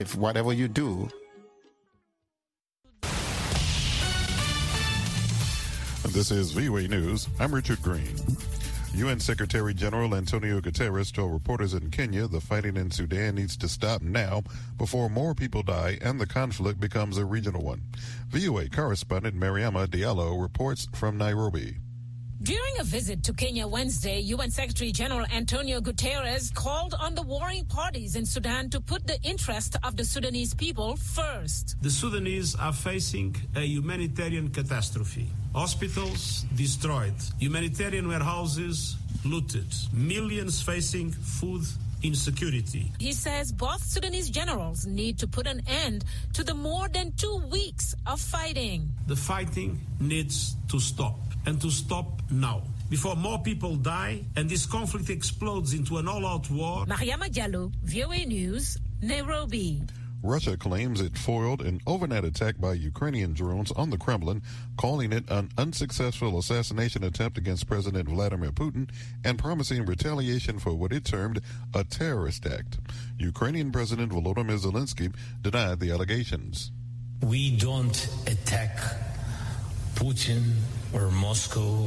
If whatever you do. This is VOA News. I'm Richard Green. UN Secretary General Antonio Guterres told reporters in Kenya the fighting in Sudan needs to stop now before more people die and the conflict becomes a regional one. VOA correspondent Mariama Diallo reports from Nairobi. During a visit to Kenya Wednesday, UN Secretary General Antonio Guterres called on the warring parties in Sudan to put the interest of the Sudanese people first. The Sudanese are facing a humanitarian catastrophe. Hospitals destroyed, humanitarian warehouses looted, millions facing food insecurity. He says both Sudanese generals need to put an end to the more than 2 weeks of fighting. The fighting needs to stop, and to stop now, before more people die and this conflict explodes into an all-out war. Mariama Diallo, VOA News, Nairobi. Russia claims it foiled an overnight attack by Ukrainian drones on the Kremlin, calling it an unsuccessful assassination attempt against President Vladimir Putin and promising retaliation for what it termed a terrorist act. Ukrainian President Volodymyr Zelensky denied the allegations. We don't attack Putin or Moscow.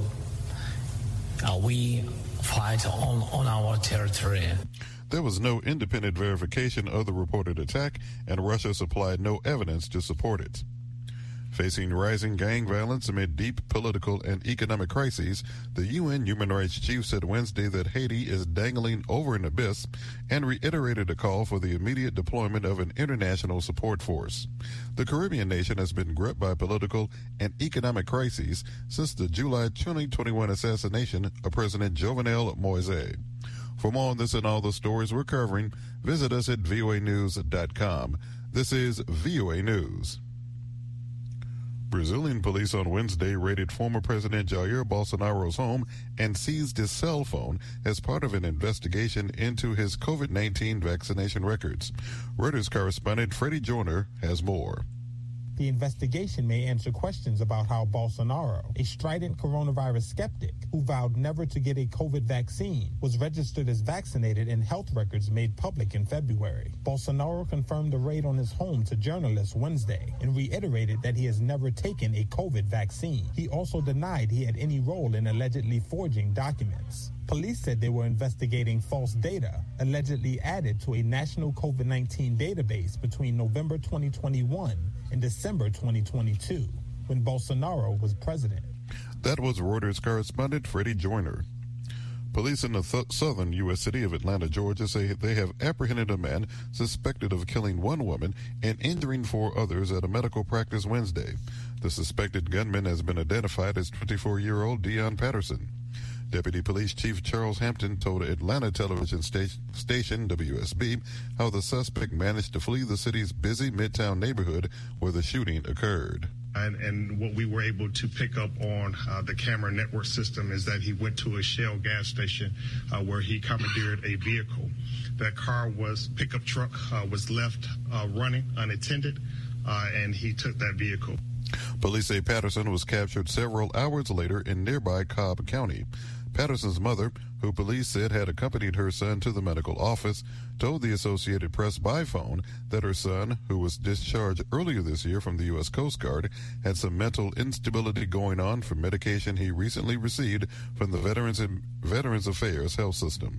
We fight on our territory. There was no independent verification of the reported attack, and Russia supplied no evidence to support it. Facing rising gang violence amid deep political and economic crises, the UN Human Rights Chief said Wednesday that Haiti is dangling over an abyss and reiterated a call for the immediate deployment of an international support force. The Caribbean nation has been gripped by political and economic crises since the July 2021 assassination of President Jovenel Moise. For more on this and all the stories we're covering, visit us at voanews.com. This is VOA News. Brazilian police on Wednesday raided former President Jair Bolsonaro's home and seized his cell phone as part of an investigation into his COVID-19 vaccination records. Reuters correspondent Freddie Joyner has more. The investigation may answer questions about how Bolsonaro, a strident coronavirus skeptic who vowed never to get a COVID vaccine, was registered as vaccinated in health records made public in February. Bolsonaro confirmed a raid on his home to journalists Wednesday and reiterated that he has never taken a COVID vaccine. He also denied he had any role in allegedly forging documents. Police said they were investigating false data allegedly added to a national COVID-19 database between November 2021 and December 2022, when Bolsonaro was president. That was Reuters correspondent Freddie Joyner. Police in the southern U.S. city of Atlanta, Georgia, say they have apprehended a man suspected of killing one woman and injuring 4 others at a medical practice Wednesday. The suspected gunman has been identified as 24-year-old Dion Patterson. Deputy Police Chief Charles Hampton told Atlanta television station WSB how the suspect managed to flee the city's busy Midtown neighborhood where the shooting occurred. And what we were able to pick up on the camera network system is that he went to a Shell gas station where he commandeered a vehicle. That pickup truck was left running unattended, and he took that vehicle. Police say Patterson was captured several hours later in nearby Cobb County. Patterson's mother, who police said had accompanied her son to the medical office, told the Associated Press by phone that her son, who was discharged earlier this year from the U.S. Coast Guard, had some mental instability going on from medication he recently received from the Veterans Affairs Health System.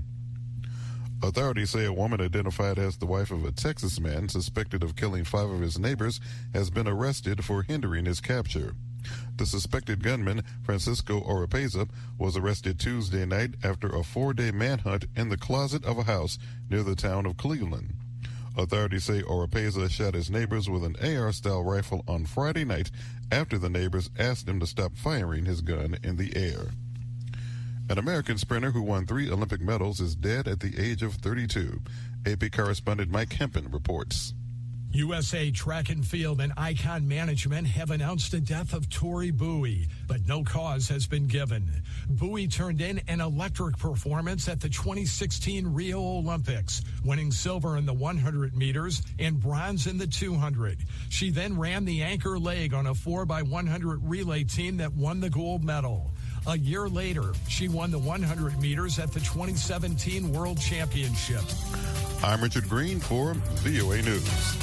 Authorities say a woman identified as the wife of a Texas man suspected of killing 5 of his neighbors has been arrested for hindering his capture. The suspected gunman, Francisco Oropeza, was arrested Tuesday night after a 4-day manhunt in the closet of a house near the town of Cleveland. Authorities say Oropeza shot his neighbors with an AR-style rifle on Friday night after the neighbors asked him to stop firing his gun in the air. An American sprinter who won 3 Olympic medals is dead at the age of 32. AP correspondent Mike Hempen reports. USA Track and Field and Icon Management have announced the death of Tori Bowie, but no cause has been given. Bowie turned in an electric performance at the 2016 Rio Olympics, winning silver in the 100 meters and bronze in the 200. She then ran the anchor leg on a 4x100 relay team that won the gold medal. A year later, she won the 100 meters at the 2017 World Championship. I'm Richard Green for VOA News.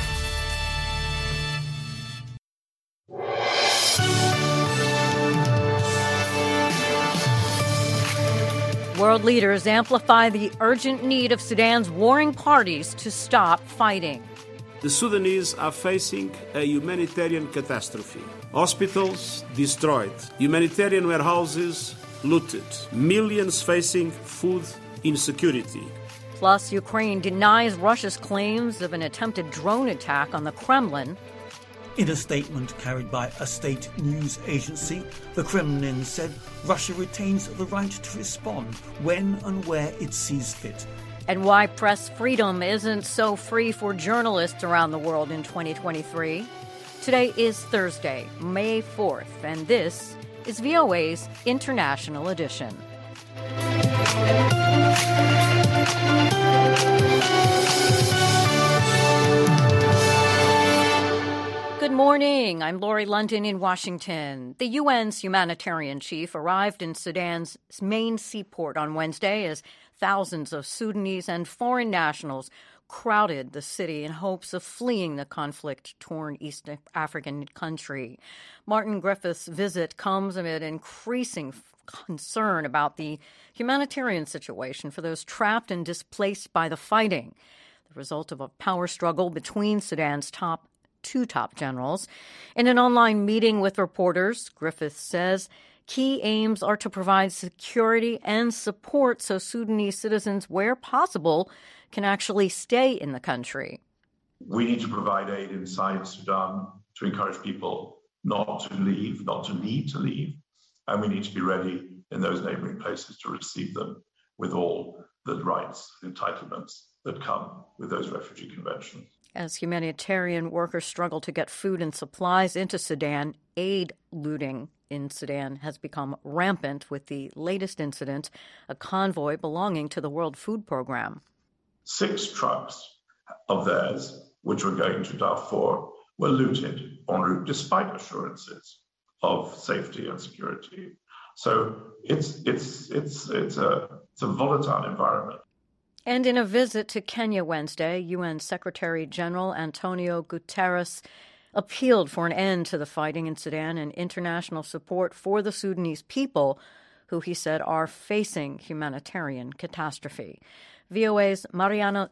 World leaders amplify the urgent need of Sudan's warring parties to stop fighting. The Sudanese are facing a humanitarian catastrophe. Hospitals destroyed, humanitarian warehouses looted, millions facing food insecurity. Plus, Ukraine denies Russia's claims of an attempted drone attack on the Kremlin. In a statement carried by a state news agency, the Kremlin said Russia retains the right to respond when and where it sees fit. And why press freedom isn't so free for journalists around the world in 2023. Today is Thursday, May 4th, and this is VOA's International Edition. Good morning. I'm Lori London in Washington. The UN's humanitarian chief arrived in Sudan's main seaport on Wednesday as thousands of Sudanese and foreign nationals crowded the city in hopes of fleeing the conflict-torn East African country. Martin Griffiths' visit comes amid increasing concern about the humanitarian situation for those trapped and displaced by the fighting, the result of a power struggle between Sudan's two top generals. In an online meeting with reporters, Griffiths says key aims are to provide security and support so Sudanese citizens, where possible, can actually stay in the country. We need to provide aid inside Sudan to encourage people not to leave, not to need to leave, and we need to be ready in those neighboring places to receive them with all the rights and entitlements that come with those refugee conventions. As humanitarian workers struggle to get food and supplies into Sudan, aid looting in Sudan has become rampant, with the latest incident a convoy belonging to the World Food Program. 6 trucks of theirs, which were going to Darfur, were looted en route despite assurances of safety and security. So it's a volatile environment. And in a visit to Kenya Wednesday, UN Secretary General Antonio Guterres appealed for an end to the fighting in Sudan and international support for the Sudanese people, who he said are facing humanitarian catastrophe. VOA's Mariana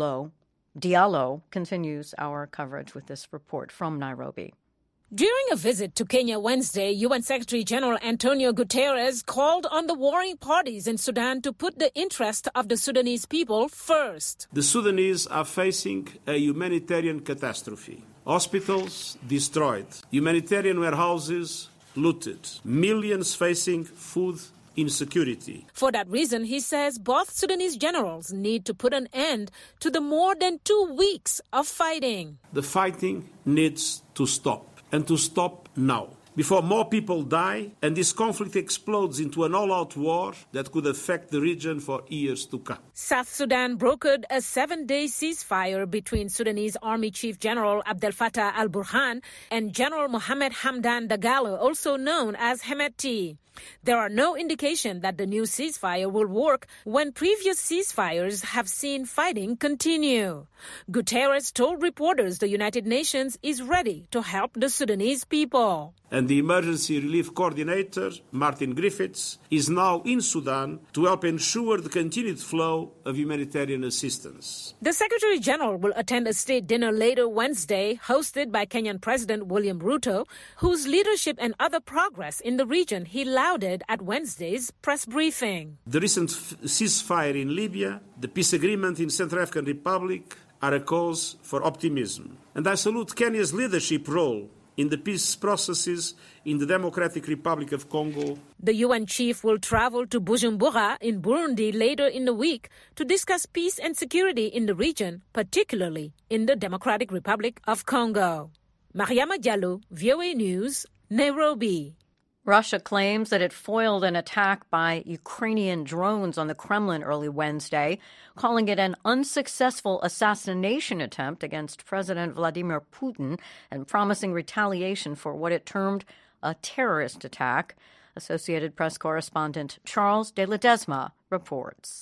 Diallo continues our coverage with this report from Nairobi. During a visit to Kenya Wednesday, UN Secretary General Antonio Guterres called on the warring parties in Sudan to put the interest of the Sudanese people first. The Sudanese are facing a humanitarian catastrophe. Hospitals destroyed, humanitarian warehouses looted, millions facing food insecurity. For that reason, he says both Sudanese generals need to put an end to the more than 2 weeks of fighting. The fighting needs to stop, and to stop now, before more people die and this conflict explodes into an all-out war that could affect the region for years to come. South Sudan brokered a 7-day ceasefire between Sudanese Army Chief General Abdel Fattah al-Burhan and General Mohamed Hamdan Dagalo, also known as Hemeti. There are no indication that the new ceasefire will work when previous ceasefires have seen fighting continue. Guterres told reporters the United Nations is ready to help the Sudanese people. And the Emergency Relief Coordinator, Martin Griffiths, is now in Sudan to help ensure the continued flow of humanitarian assistance. The Secretary General will attend a state dinner later Wednesday, hosted by Kenyan President William Ruto, whose leadership and other progress in the region he lauded at Wednesday's press briefing. The recent ceasefire in Libya, the peace agreement in Central African Republic are a cause for optimism. And I salute Kenya's leadership role in the peace processes in the Democratic Republic of Congo. The UN chief will travel to Bujumbura in Burundi later in the week to discuss peace and security in the region, particularly in the Democratic Republic of Congo. Mariama Diallo, VOA News, Nairobi. Russia claims that it foiled an attack by Ukrainian drones on the Kremlin early Wednesday, calling it an unsuccessful assassination attempt against President Vladimir Putin and promising retaliation for what it termed a terrorist attack. Associated Press correspondent Charles de Ledesma reports.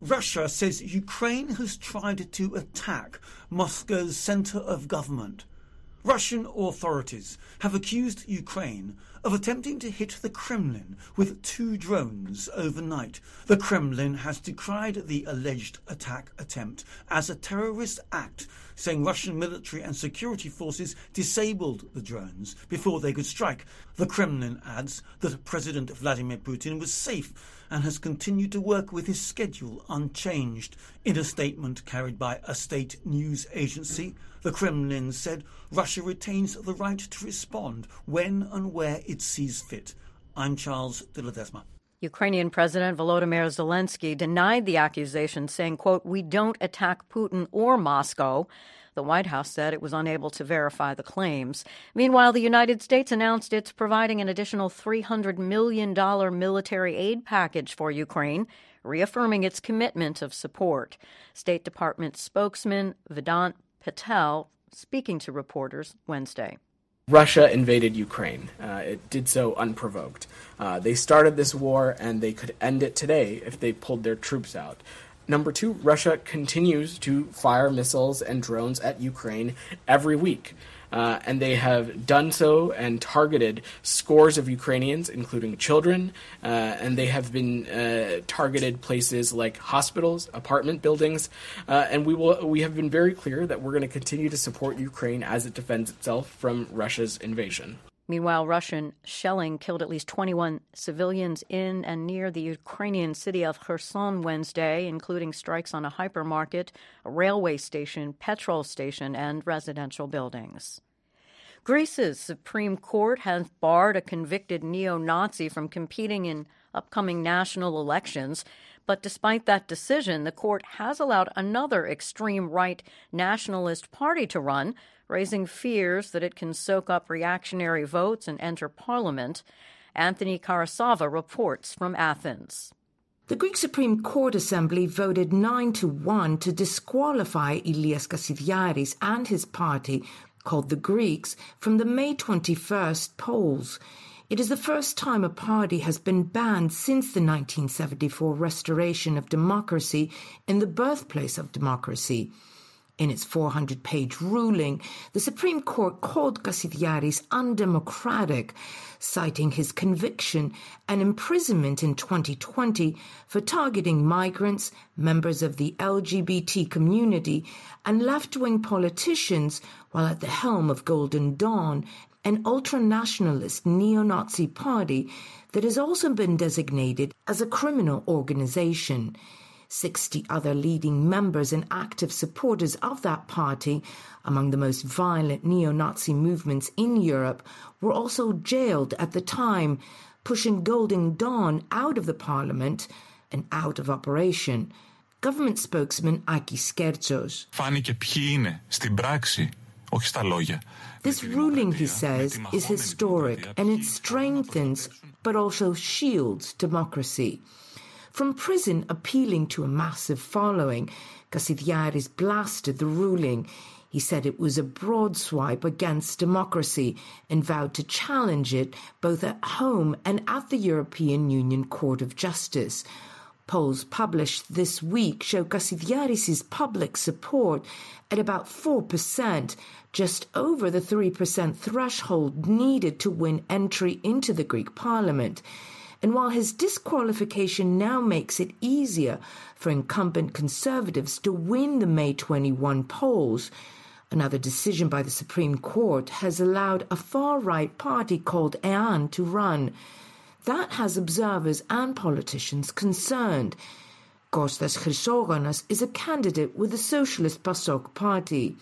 Russia says Ukraine has tried to attack Moscow's centre of government. Russian authorities have accused Ukraine of attempting to hit the Kremlin with 2 drones overnight. The Kremlin has decried the alleged attack attempt as a terrorist act, saying Russian military and security forces disabled the drones before they could strike. The Kremlin adds that President Vladimir Putin was safe and has continued to work with his schedule unchanged. In a statement carried by a state news agency, the Kremlin said Russia retains the right to respond when and where it sees fit. I'm Charles de Ledesma. Ukrainian President Volodymyr Zelensky denied the accusation, saying, quote, "We don't attack Putin or Moscow." The White House said it was unable to verify the claims. Meanwhile, the United States announced it's providing an additional $300 million military aid package for Ukraine, reaffirming its commitment of support. State Department spokesman Vedant Patel speaking to reporters Wednesday. Russia invaded Ukraine. It did so unprovoked. They started this war, and they could end it today if they pulled their troops out. Number 2, Russia continues to fire missiles and drones at Ukraine every week. And they have done so and targeted scores of Ukrainians, including children, and they have been targeted places like hospitals, apartment buildings, and we have been very clear that we're going to continue to support Ukraine as it defends itself from Russia's invasion. Meanwhile, Russian shelling killed at least 21 civilians in and near the Ukrainian city of Kherson Wednesday, including strikes on a hypermarket, a railway station, petrol station, and residential buildings. Greece's Supreme Court has barred a convicted neo-Nazi from competing in upcoming national elections. But despite that decision, the court has allowed another extreme right nationalist party to run, raising fears that it can soak up reactionary votes and enter parliament. Anthony Karasava reports from Athens. The Greek Supreme Court Assembly voted 9-1 to disqualify Ilias Kassidiaris and his party, called the Greeks, from the May 21st polls. It is the first time a party has been banned since the 1974 restoration of democracy in the birthplace of democracy. In its 400-page ruling, the Supreme Court called Kassidiaris undemocratic, citing his conviction and imprisonment in 2020 for targeting migrants, members of the LGBT community, and left-wing politicians while at the helm of Golden Dawn, an ultranationalist neo-Nazi party that has also been designated as a criminal organization. 60 other leading members and active supporters of that party, among the most violent neo-Nazi movements in Europe, were also jailed at the time, pushing Golden Dawn out of the parliament and out of operation. Government spokesman Akis Kertsos. Φάνηκε ποιοι είναι στην πράξη, όχι στα λόγια. This ruling, he says, is historic and it strengthens but also shields democracy. From prison appealing to a massive following, Kassidiaris blasted the ruling. He said it was a broad swipe against democracy and vowed to challenge it both at home and at the European Union Court of Justice. Polls published this week show Kassidiaris' public support at about 4%, just over the 3% threshold needed to win entry into the Greek parliament. And while his disqualification now makes it easier for incumbent conservatives to win the May 21 polls, another decision by the Supreme Court has allowed a far-right party called EAN to run. That has observers and politicians concerned. Kostas Chrysogonas is a candidate with the Socialist PASOK party.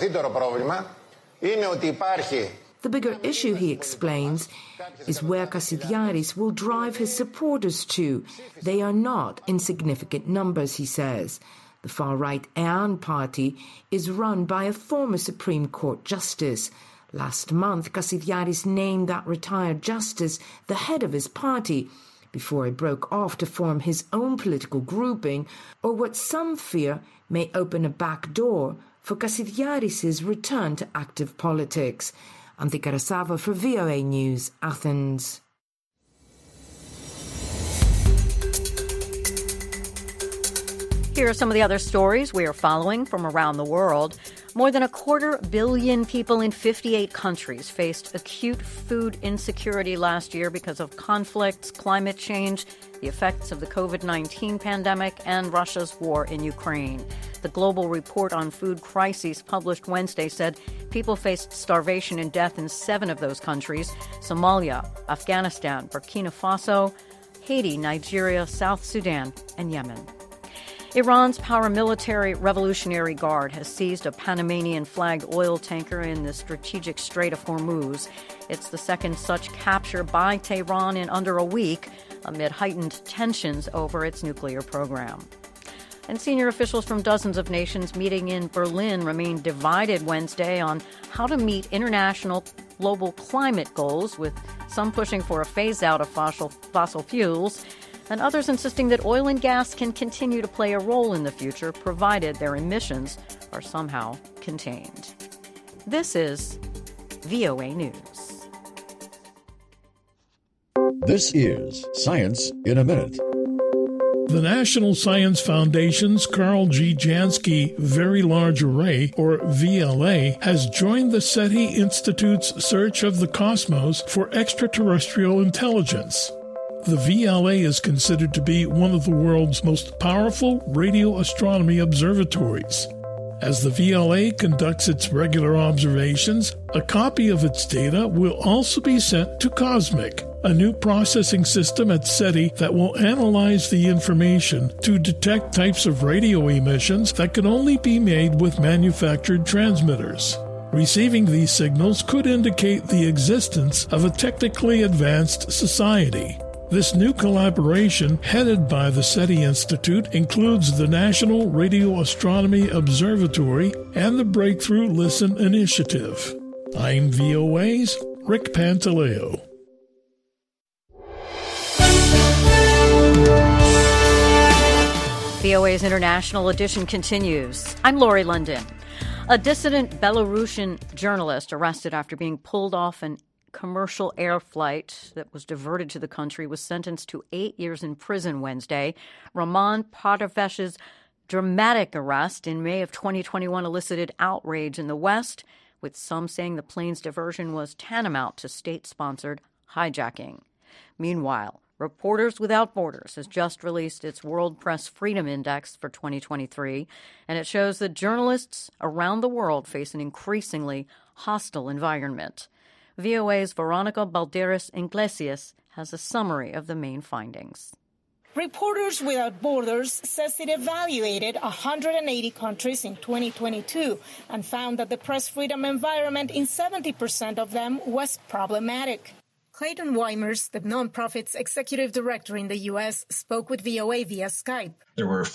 The bigger issue, he explains, is where Kassidiaris will drive his supporters to. They are not insignificant numbers, he says. The far-right EAN party is run by a former Supreme Court justice. Last month, Kassidiaris named that retired justice the head of his party, before he broke off to form his own political grouping, or what some fear may open a back door for Kassidiaris' return to active politics. Anthony Karasava for VOA News, Athens. Here are some of the other stories we are following from around the world. More than 250 million people in 58 countries faced acute food insecurity last year because of conflicts, climate change, the effects of the COVID-19 pandemic, and Russia's war in Ukraine. The Global Report on Food Crises published Wednesday said people faced starvation and death in 7 of those countries: Somalia, Afghanistan, Burkina Faso, Haiti, Nigeria, South Sudan, and Yemen. Iran's paramilitary Revolutionary Guard has seized a Panamanian-flagged oil tanker in the strategic Strait of Hormuz. It's the second such capture by Tehran in under a week, amid heightened tensions over its nuclear program. And senior officials from dozens of nations meeting in Berlin remain divided Wednesday on how to meet international global climate goals, with some pushing for a phase-out of fossil fuels, and others insisting that oil and gas can continue to play a role in the future, provided their emissions are somehow contained. This is VOA News. This is Science in a Minute. The National Science Foundation's Carl G. Jansky Very Large Array, or VLA, has joined the SETI Institute's search of the cosmos for extraterrestrial intelligence. The VLA is considered to be one of the world's most powerful radio astronomy observatories. As the VLA conducts its regular observations, a copy of its data will also be sent to COSMIC, a new processing system at SETI that will analyze the information to detect types of radio emissions that can only be made with manufactured transmitters. Receiving these signals could indicate the existence of a technically advanced society. This new collaboration, headed by the SETI Institute, includes the National Radio Astronomy Observatory and the Breakthrough Listen Initiative. I'm VOA's Rick Pantaleo. VOA's International Edition continues. I'm Lori London. A dissident Belarusian journalist arrested after being pulled off an commercial air flight that was diverted to the country was sentenced to 8 years in prison Wednesday. Roman Partavesh's dramatic arrest in May of 2021 elicited outrage in the West, with some saying the plane's diversion was tantamount to state-sponsored hijacking. Meanwhile, Reporters Without Borders has just released its World Press Freedom Index for 2023, and it shows that journalists around the world face an increasingly hostile environment. VOA's Veronica Balderas Iglesias has a summary of the main findings. Reporters Without Borders says it evaluated 180 countries in 2022 and found that the press freedom environment in 70% of them was problematic. Clayton Weimers, the nonprofit's executive director in the U.S., spoke with VOA via Skype. There were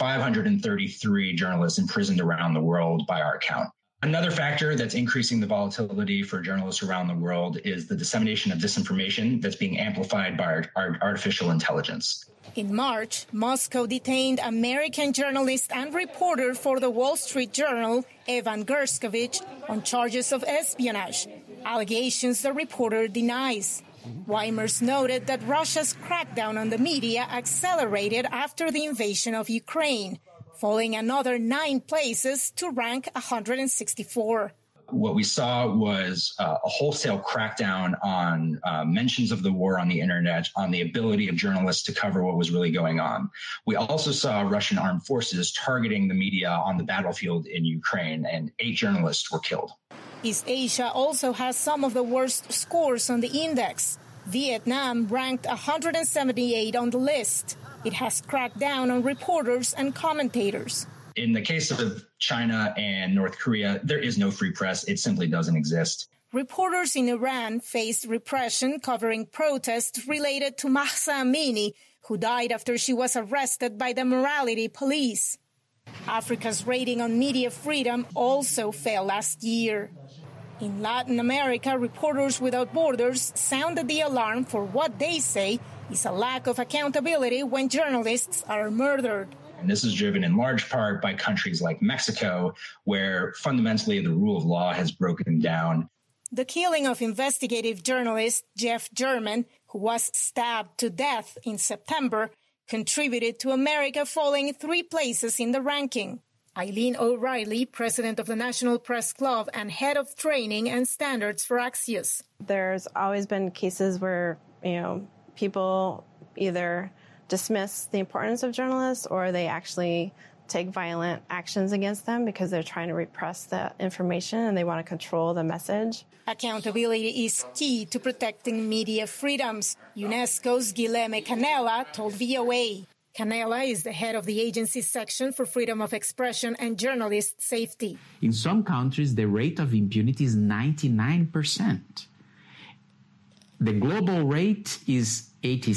533 journalists imprisoned around the world by our count. Another factor that's increasing the volatility for journalists around the world is the dissemination of disinformation that's being amplified by our artificial intelligence. In March, Moscow detained American journalist and reporter for the Wall Street Journal, Evan Gershkovich, on charges of espionage, allegations the reporter denies. Weimers noted that Russia's crackdown on the media accelerated after the invasion of Ukraine, falling another 9 places to rank 164. What we saw was a wholesale crackdown on mentions of the war on the internet, on the ability of journalists to cover what was really going on. We also saw Russian armed forces targeting the media on the battlefield in Ukraine, and 8 journalists were killed. East Asia also has some of the worst scores on the index. Vietnam ranked 178 on the list. It has cracked down on reporters and commentators. In the case of China and North Korea, there is no free press. It simply doesn't exist. Reporters in Iran faced repression covering protests related to Mahsa Amini, who died after she was arrested by the morality police. Africa's rating on media freedom also fell last year. In Latin America, Reporters Without Borders sounded the alarm for what they say is a lack of accountability when journalists are murdered. And this is driven in large part by countries like Mexico, where fundamentally the rule of law has broken down. The killing of investigative journalist Jeff German, who was stabbed to death in September, contributed to America falling 3 places in the ranking. Eileen O'Reilly, president of the National Press Club and head of training and standards for Axios. There's always been cases where, people either dismiss the importance of journalists or they actually take violent actions against them because they're trying to repress the information and they want to control the message. Accountability is key to protecting media freedoms. UNESCO's Guilherme Canella told VOA. Canella is the head of the agency's section for freedom of expression and journalist safety. In some countries, the rate of impunity is 99%. The global rate is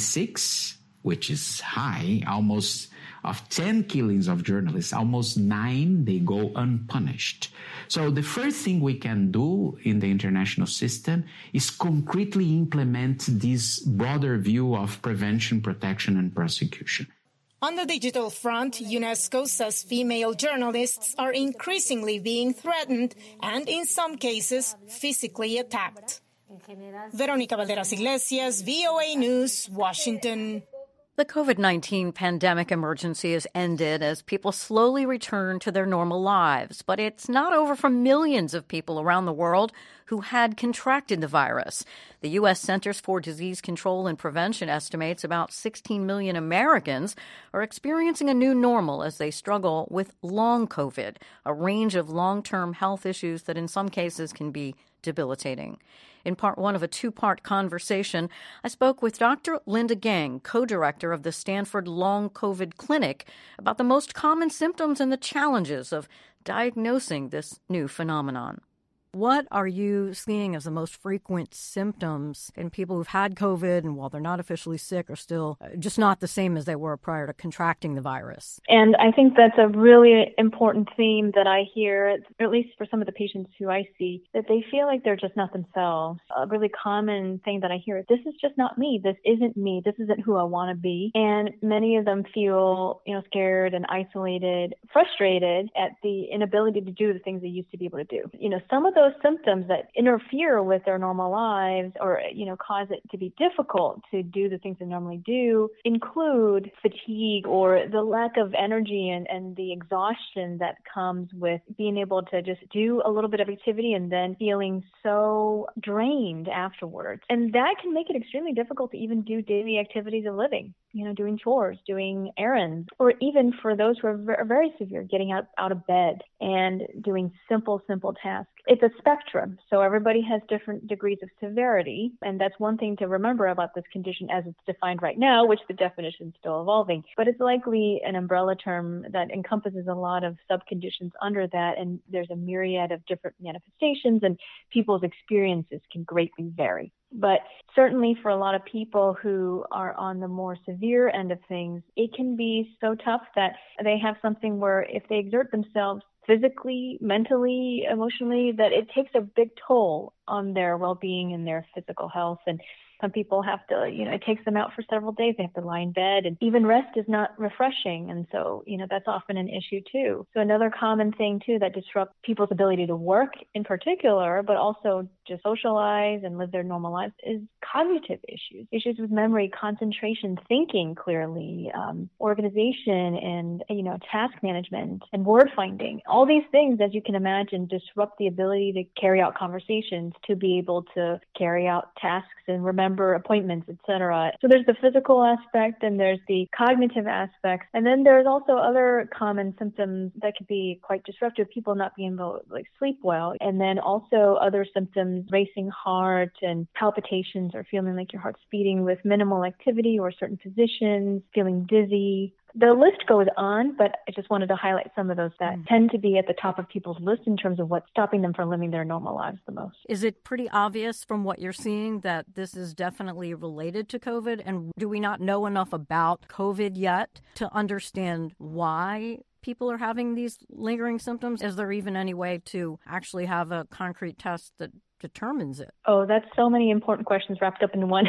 86, which is high. Almost of 10 killings of journalists, almost 9, they go unpunished. So the first thing we can do in the international system is concretely implement this broader view of prevention, protection, and prosecution. On the digital front, UNESCO says female journalists are increasingly being threatened and, in some cases, physically attacked. Veronica Valderas Iglesias, VOA News, Washington. The COVID-19 pandemic emergency has ended as people slowly return to their normal lives, but it's not over for millions of people around the world who had contracted the virus. The U.S. Centers for Disease Control and Prevention estimates about 16 million Americans are experiencing a new normal as they struggle with long COVID, a range of long-term health issues that in some cases can be debilitating. In part one of a 2-part conversation, I spoke with Dr. Linda Gang, co-director of the Stanford Long COVID Clinic, about the most common symptoms and the challenges of diagnosing this new phenomenon. What are you seeing as the most frequent symptoms in people who've had COVID and while they're not officially sick are still just not the same as they were prior to contracting the virus? And I think that's a really important theme that I hear, or at least for some of the patients who I see, that they feel like they're just not themselves. A really common thing that I hear is, this is just not me. This isn't me. This isn't who I want to be. And many of them feel, scared and isolated, frustrated at the inability to do the things they used to be able to do. Some of those symptoms that interfere with their normal lives or, cause it to be difficult to do the things they normally do include fatigue or the lack of energy and the exhaustion that comes with being able to just do a little bit of activity and then feeling so drained afterwards. And that can make it extremely difficult to even do daily activities of living, doing chores, doing errands, or even for those who are very severe, getting out of bed and doing simple tasks. It's a spectrum, so everybody has different degrees of severity, and that's one thing to remember about this condition as it's defined right now, which the definition is still evolving. But it's likely an umbrella term that encompasses a lot of subconditions under that, and there's a myriad of different manifestations, and people's experiences can greatly vary. But certainly for a lot of people who are on the more severe end of things, it can be so tough that they have something where if they exert themselves physically, mentally, emotionally, that it takes a big toll on their well-being and their physical health. And some people have to, it takes them out for several days. They have to lie in bed, and even rest is not refreshing. And so, that's often an issue too. So another common thing too that disrupts people's ability to work in particular, but also just socialize and live their normal lives is cognitive issues with memory, concentration, thinking clearly, organization, and, task management and word finding. All these things, as you can imagine, disrupt the ability to carry out conversations, to be able to carry out tasks and remember appointments, etc. So there's the physical aspect and there's the cognitive aspects. And then there's also other common symptoms that could be quite disruptive, people not being able to sleep well. And then also other symptoms, racing heart and palpitations or feeling like your heart's beating with minimal activity or certain positions, feeling dizzy. The list goes on, but I just wanted to highlight some of those that tend to be at the top of people's list in terms of what's stopping them from living their normal lives the most. Is it pretty obvious from what you're seeing that this is definitely related to COVID? And do we not know enough about COVID yet to understand why people are having these lingering symptoms? Is there even any way to actually have a concrete test that determines it? Oh, that's so many important questions wrapped up in one.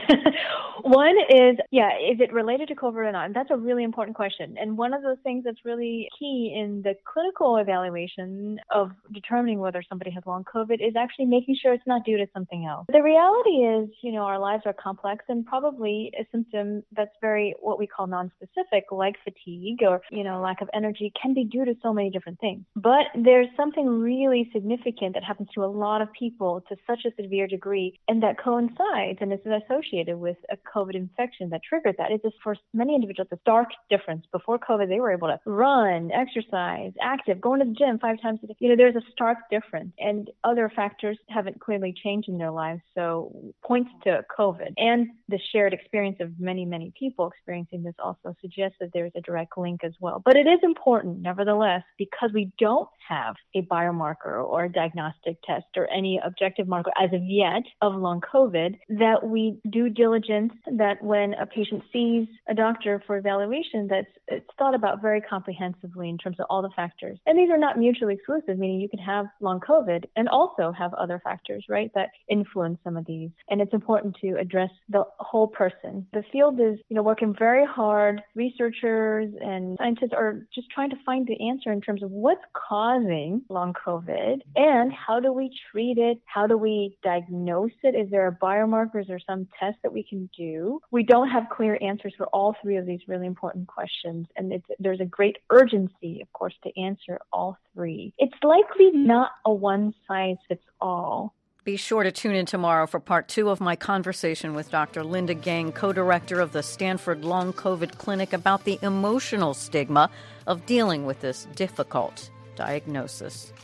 One is, is it related to COVID or not? And that's a really important question. And one of those things that's really key in the clinical evaluation of determining whether somebody has long COVID is actually making sure it's not due to something else. The reality is, our lives are complex, and probably a symptom that's very what we call nonspecific, like fatigue or, lack of energy, can be due to so many different things. But there's something really significant that happens to a lot of people to such a severe degree, and that coincides and is associated with a COVID infection that triggered that. It's just for many individuals a stark difference. Before COVID, they were able to run, exercise, active, going to the gym 5 times a day. There's a stark difference, and other factors haven't clearly changed in their lives. So points to COVID, and the shared experience of many, many people experiencing this also suggests that there's a direct link as well. But it is important, nevertheless, because we don't have a biomarker or a diagnostic test or any objective marker as of yet of long COVID, that we do diligence, that when a patient sees a doctor for evaluation, it's thought about very comprehensively in terms of all the factors. And these are not mutually exclusive, meaning you can have long COVID and also have other factors, right, that influence some of these. And it's important to address the whole person. The field is, working very hard. Researchers and scientists are just trying to find the answer in terms of what's causing long COVID and how do we treat it? How do we diagnose it? Is there a biomarkers or some test that we can do? We don't have clear answers for all 3 of these really important questions. And there's a great urgency, of course, to answer all 3. It's likely not a one-size-fits-all. Be sure to tune in tomorrow for part 2 of my conversation with Dr. Linda Gang, co-director of the Stanford Long COVID Clinic, about the emotional stigma of dealing with this difficult diagnosis.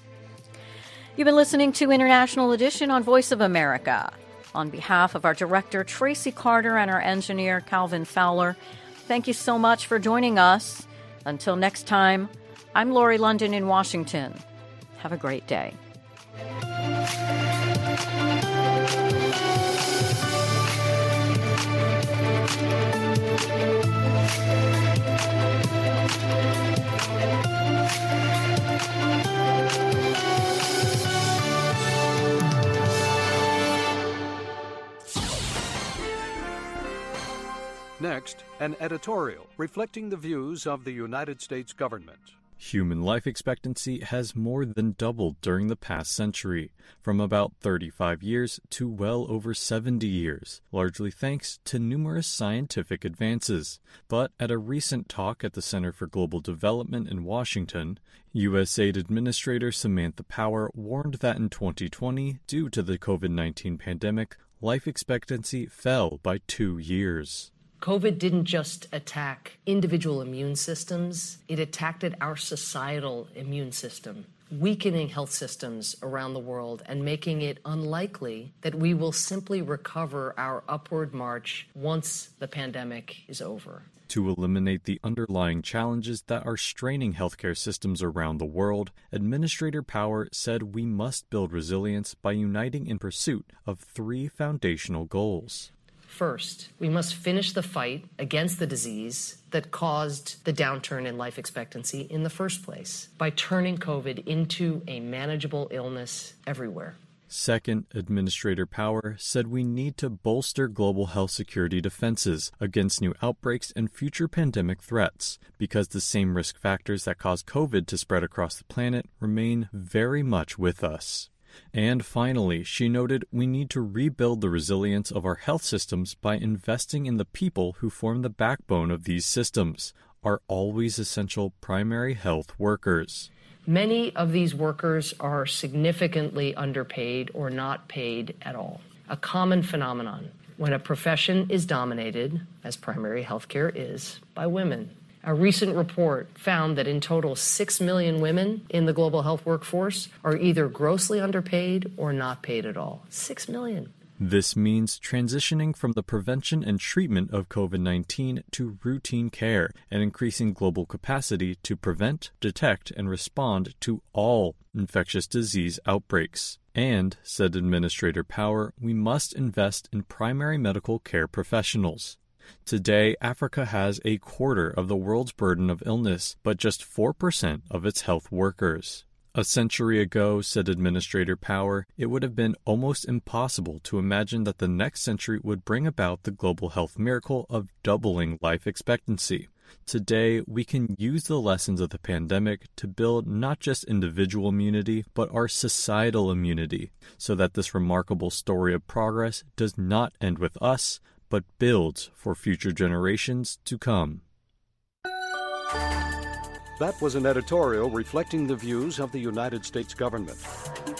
You've been listening to International Edition on Voice of America. On behalf of our director, Tracy Carter, and our engineer, Calvin Fowler, thank you so much for joining us. Until next time, I'm Lori London in Washington. Have a great day. Next, an editorial reflecting the views of the United States government. Human life expectancy has more than doubled during the past century, from about 35 years to well over 70 years, largely thanks to numerous scientific advances. But at a recent talk at the Center for Global Development in Washington, USAID Administrator Samantha Power warned that in 2020, due to the COVID-19 pandemic, life expectancy fell by 2 years. COVID didn't just attack individual immune systems, it attacked our societal immune system, weakening health systems around the world and making it unlikely that we will simply recover our upward march once the pandemic is over. To eliminate the underlying challenges that are straining healthcare systems around the world, Administrator Power said we must build resilience by uniting in pursuit of 3 foundational goals. First, we must finish the fight against the disease that caused the downturn in life expectancy in the first place by turning COVID into a manageable illness everywhere. Second, Administrator Power said we need to bolster global health security defenses against new outbreaks and future pandemic threats, because the same risk factors that caused COVID to spread across the planet remain very much with us. And finally, she noted we need to rebuild the resilience of our health systems by investing in the people who form the backbone of these systems, our always essential primary health workers. Many of these workers are significantly underpaid or not paid at all. A common phenomenon when a profession is dominated, as primary healthcare is, by women. A recent report found that in total 6 million women in the global health workforce are either grossly underpaid or not paid at all. 6 million. This means transitioning from the prevention and treatment of COVID-19 to routine care and increasing global capacity to prevent, detect, and respond to all infectious disease outbreaks. And, said Administrator Power, we must invest in primary medical care professionals. Today, Africa has a quarter of the world's burden of illness, but just 4% of its health workers. A century ago, said Administrator Power, it would have been almost impossible to imagine that the next century would bring about the global health miracle of doubling life expectancy. Today, we can use the lessons of the pandemic to build not just individual immunity, but our societal immunity, so that this remarkable story of progress does not end with us, but builds for future generations to come. That was an editorial reflecting the views of the United States government.